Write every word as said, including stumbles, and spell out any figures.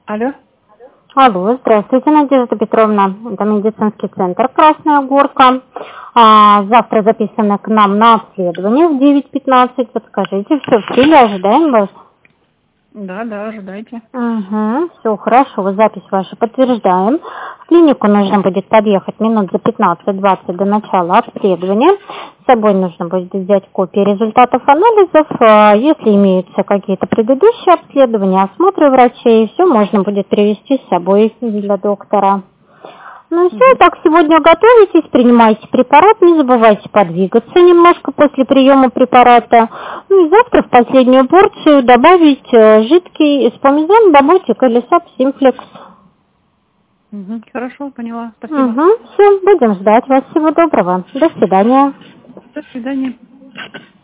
Алло. Алло, здравствуйте, Надежда Петровна. Это медицинский центр «Красная Горка». А, завтра записано к нам на обследование в девять пятнадцать. Подскажите, все в силе, ожидаем вас. Да, да, ожидайте. Угу, все хорошо, запись ваша подтверждаем. В клинику нужно будет подъехать минут за пятнадцать-двадцать до начала обследования. С собой нужно будет взять копии результатов анализов. А если имеются какие-то предыдущие обследования, осмотры врачей, все можно будет привезти с собой для доктора. Ну все, так сегодня готовитесь, принимайте препарат, не забывайте подвигаться немножко после приема препарата. Ну и завтра в последнюю порцию добавить э, жидкий эспомизон, доботик или сап симплекс. Угу, хорошо, поняла. Спасибо. Угу, все, будем ждать вас. Всего доброго. До свидания. До свидания.